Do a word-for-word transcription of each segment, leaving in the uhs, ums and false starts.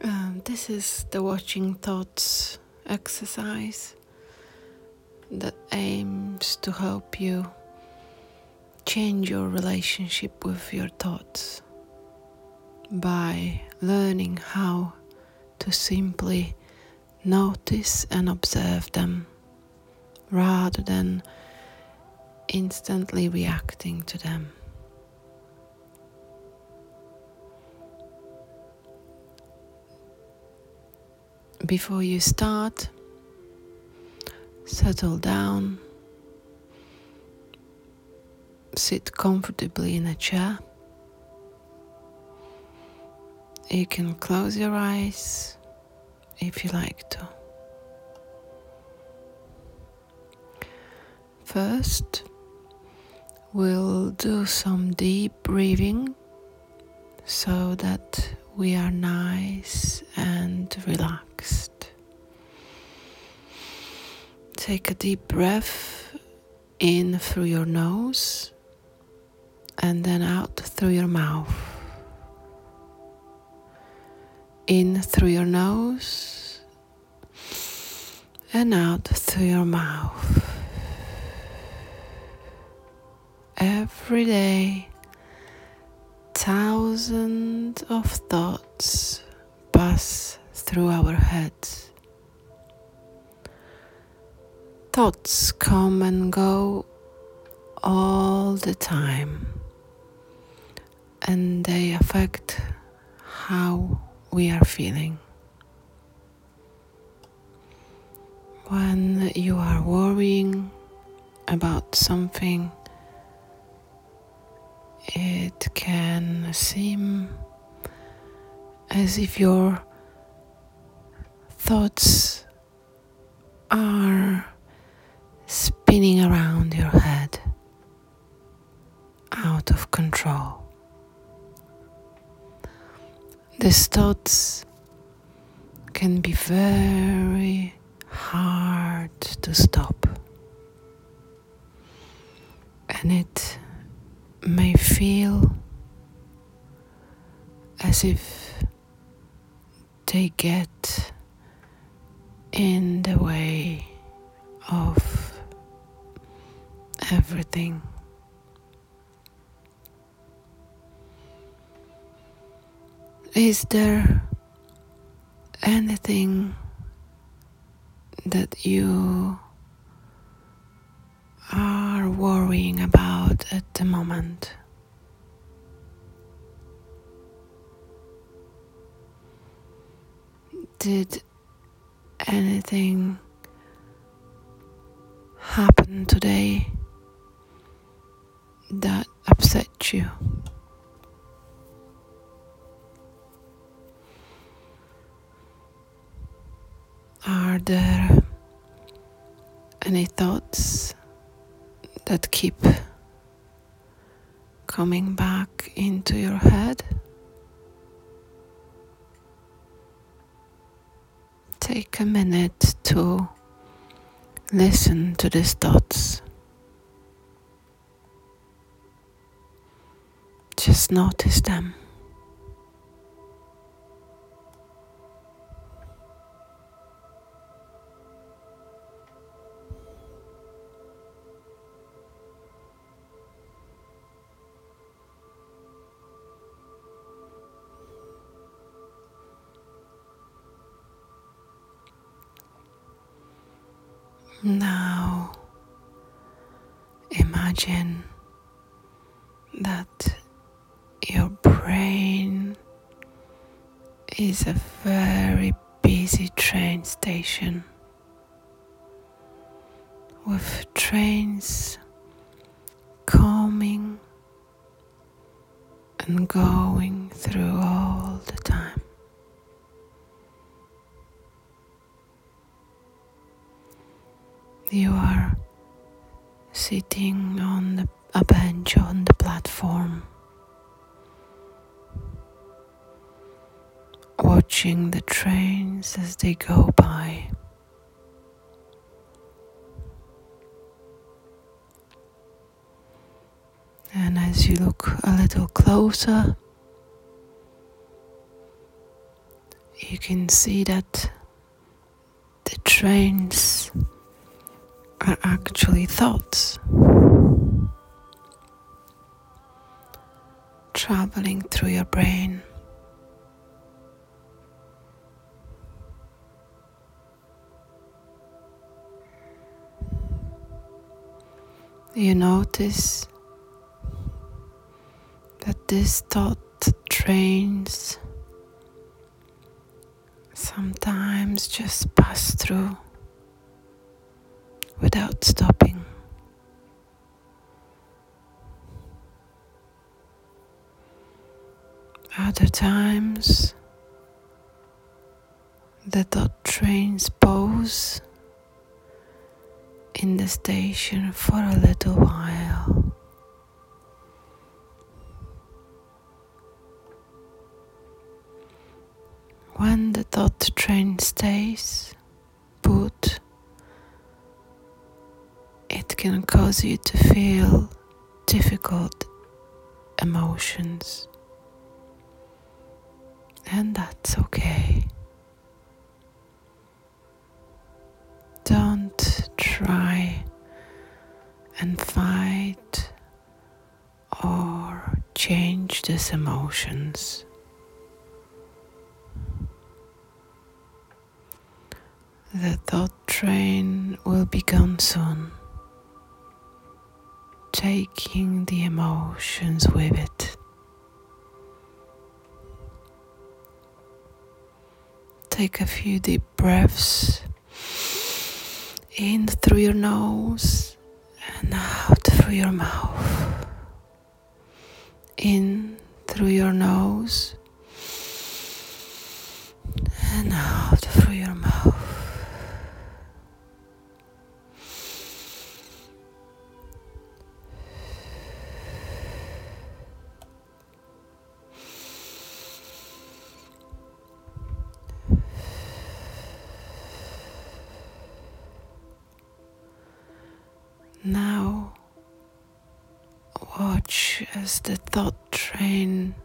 Um, this is the watching thoughts exercise that aims to help you change your relationship with your thoughts by learning how to simply notice and observe them rather than instantly reacting to them. Before you start, settle down, sit comfortably in a chair. You can close your eyes if you like to. First, we'll do some deep breathing so that we are nice and relaxed. Take a deep breath in through your nose and then out through your mouth. In through your nose and out through your mouth. Every day, thousands of thoughts pass through our heads. Thoughts come and go all the time, and they affect how we are feeling. When you are worrying about something, it can seem as if your thoughts are spinning around your head, out of control. These thoughts can be very hard to stop, and it may feel as if they get in the way of everything. Is there anything that you are worrying about at the moment? Did anything happen today that upset you? Are there any thoughts that keep coming back into your head? Take a minute to listen to these thoughts. Just notice them. Now, imagine that your brain is a very busy train station with trains coming and going through all the time. You are sitting on the, a bench on the platform, watching the trains as they go by. And as you look a little closer, you can see that the trains are actually thoughts traveling through your brain. You notice that this thought trains sometimes just pass through without stopping. Other times the thought trains pause in the station for a little while. When the thought train stays put, it can cause you to feel difficult emotions, and that's okay. Don't try and fight or change these emotions. The thought train will be gone soon, taking the emotions with it. Take a few deep breaths in through your nose and out through your mouth. In through your nose and out through your mouth. Now watch as the thought train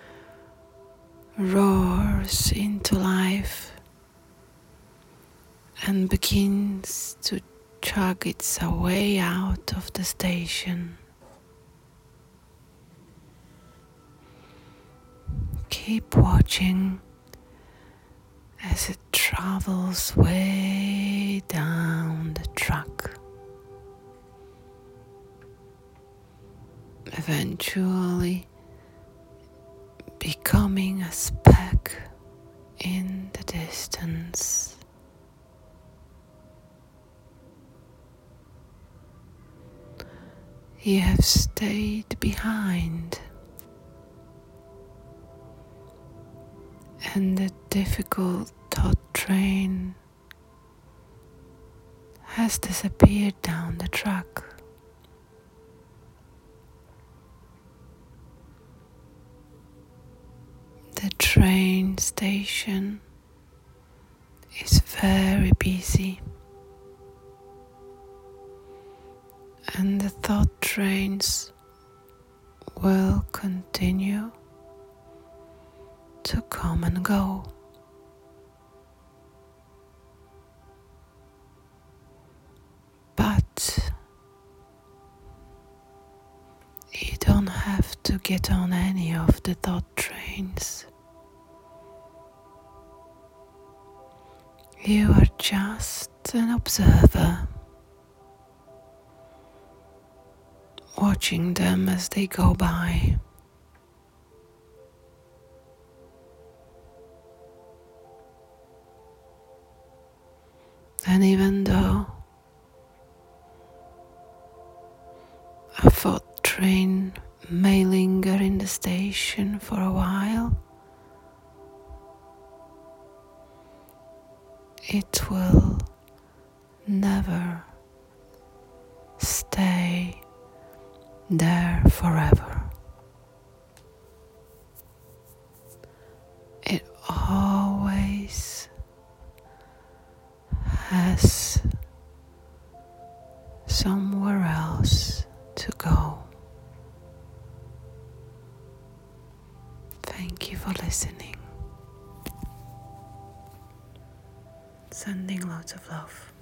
roars into life and begins to chug its way out of the station. Keep watching as it travels way down the track, eventually becoming a speck in the distance. You have stayed behind, and the difficult thought train has disappeared down the track. The train station is very busy, and the thought trains will continue to come and go. But you don't have to get on any of the thought trains. You are just an observer, watching them as they go by. And even though a thought train may linger in the station for a while, it will never stay there forever. It always has somewhere else to go. Thank you for listening. Sending lots of love.